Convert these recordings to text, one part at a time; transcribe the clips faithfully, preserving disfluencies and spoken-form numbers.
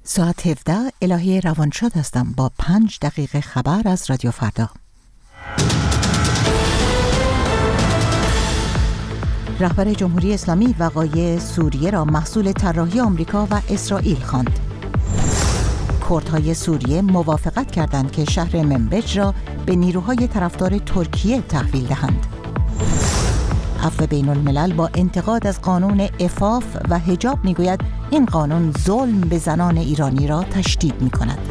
ساعت هفده الهی روانشاد هستم با پنج دقیقه خبر از رادیو فردا. رهبر جمهوری اسلامی وقایع سوریه را محصول طراحی آمریکا و اسرائیل خواند. کردهای سوریه موافقت کردند که شهر منبج را به نیروهای طرفدار ترکیه تحویل دهند. عفو بین الملل با انتقاد از قانون عفاف و حجاب میگوید این قانون ظلم به زنان ایرانی را تشدید می کند.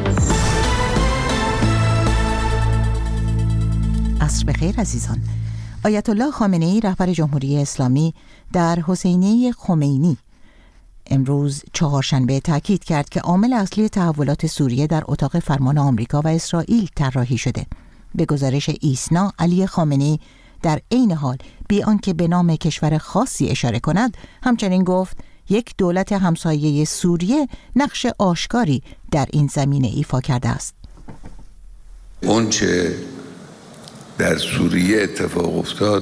عصر بخیر عزیزان. آیت الله خامنه ای رهبر جمهوری اسلامی در حسینیه خمینی امروز چهارشنبه تاکید کرد که عامل اصلی تحولات سوریه در اتاق فرمان آمریکا و اسرائیل طراحی شده. به گزارش ایسنا، علی خامنه ای در عین حال بی آنکه به نام کشور خاصی اشاره کند همچنین گفت یک دولت همسایه سوریه نقش آشکاری در این زمینه ایفا کرده است. اونچه در سوریه اتفاق افتاد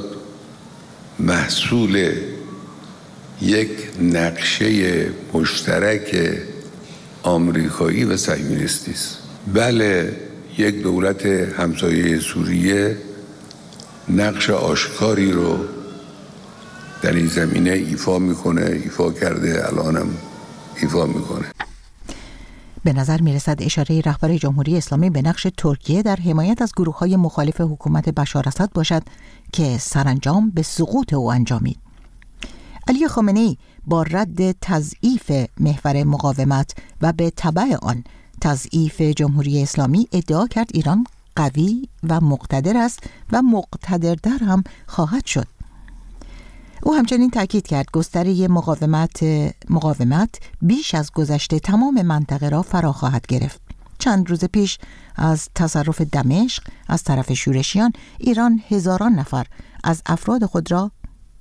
محصول یک نقشه مشترک آمریکایی و صهیونیستی است. بله، یک دولت همسایه سوریه نقش آشکاری رو در این زمینه ایفا میکنه، ایفا کرده، الانم ایفا میکنه. به نظر میرسد اشاره رهبر جمهوری اسلامی به نقش ترکیه در حمایت از گروه‌های مخالف حکومت بشار اسد باشد که سرانجام به سقوط او انجامید. علی خامنه ای با رد تضعیف محور مقاومت و به تبع آن تضعیف جمهوری اسلامی ادعا کرد ایران قوی و مقتدر است و مقتدرتر هم خواهد شد. او همچنین تاکید کرد گستره مقاومت مقاومت بیش از گذشته تمام منطقه را فرا خواهد گرفت. چند روز پیش از تصرف دمشق از طرف شورشیان ایران هزاران نفر از افراد خود را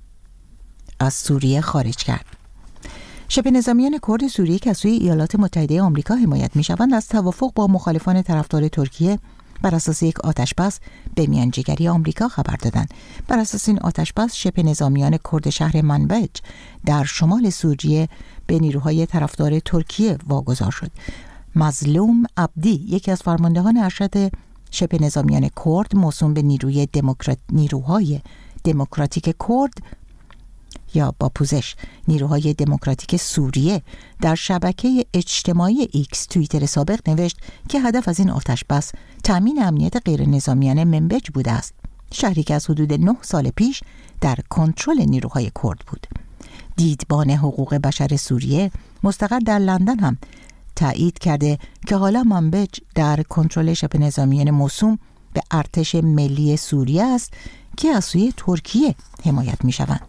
از سوریه خارج کرد. شبه نظامیان کرد سوریه که از سوی ایالات متحده آمریکا حمایت می‌شوند از توافق با مخالفان طرفدار ترکیه بر اساس یک آتشبس به میانجیگری آمریکا خبر دادند. بر اساس این آتشبس شبه نظامیان کرد شهر منبج در شمال سوریه به نیروهای طرفدار ترکیه واگذار شد. مظلوم عبدی، یکی از فرماندهان ارشد شبه نظامیان کرد موسوم به نیروی دموکرات نیروهای دموکراتیک کرد یا با پوزش نیروهای دموکراتیک سوریه در شبکه اجتماعی ایکس توییتر سابق نوشت که هدف از این آتشبس تامین امنیت غیر نظامیان منبج بوده است، شهری که از حدود نه سال پیش در کنترل نیروهای کرد بود. دیدبان حقوق بشر سوریه مستقر در لندن هم تایید کرده که حالا منبج در کنترل شبه نظامیان موسوم به ارتش ملی سوریه است که از سوی ترکیه حمایت می‌شوند.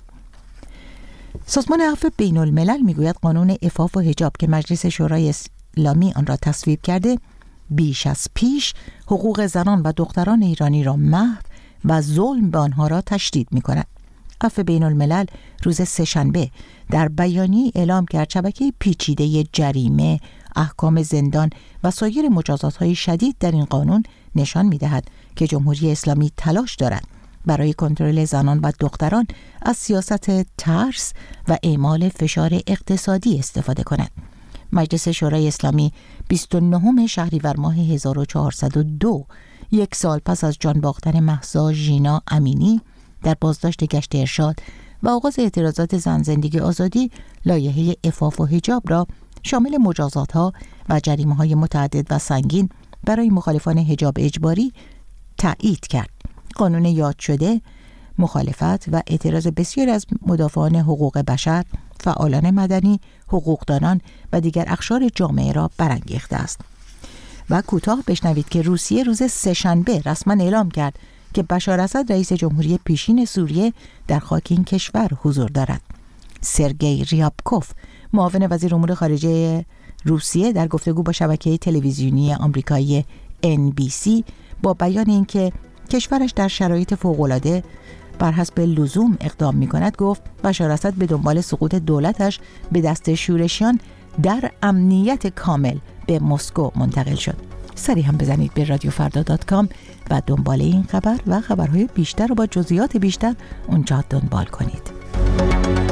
سازمان عفو بین الملل میگوید قانون عفاف و حجاب که مجلس شورای اسلامی آن را تصویب کرده بیش از پیش حقوق زنان و دختران ایرانی را محو و ظلم به آنها را تشدید می‌کند. عفو بین الملل روز سه‌شنبه در بیانیه اعلام کرد شبکه پیچیده جریمه، احکام زندان و سایر مجازات‌های شدید در این قانون نشان می‌دهد که جمهوری اسلامی تلاش دارد برای کنترل زنان و دختران از سیاست ترس و اعمال فشار اقتصادی استفاده کند. مجلس شورای اسلامی بیست و نهم شهریور ماه هزار و چهارصد و دو، یک سال پس از جان باختن مهسا ژینا امینی در بازداشت گشت ارشاد و آغاز اعتراضات زن زندگی آزادی، لایحه عفاف و حجاب را شامل مجازات‌ها و جریمه‌های متعدد و سنگین برای مخالفان حجاب اجباری تایید کرد. قانون یاد شده مخالفت و اعتراض بسیاری از مدافعان حقوق بشر، فعالان مدنی، حقوقدانان و دیگر اقشار جامعه را برانگیخته است. و کوتاه بشنوید که روسیه روز سه‌شنبه رسما اعلام کرد که بشار اسد رئیس جمهوری پیشین سوریه در خاک این کشور حضور دارد. سرگئی ریابکوف، معاون وزیر امور خارجه روسیه، در گفتگو با شبکه تلویزیونی آمریکایی ان بی سی با بیان اینکه کشورش در شرایط فوق‌العاده بر حسب لزوم اقدام می‌کند گفت بشار اسد به دنبال سقوط دولتش به دست شورشیان در امنیت کامل به مسکو منتقل شد. سری هم بزنید به رادیو فردا دات کام و دنبال این خبر و خبرهای بیشتر رو با جزئیات بیشتر اونجا دنبال کنید.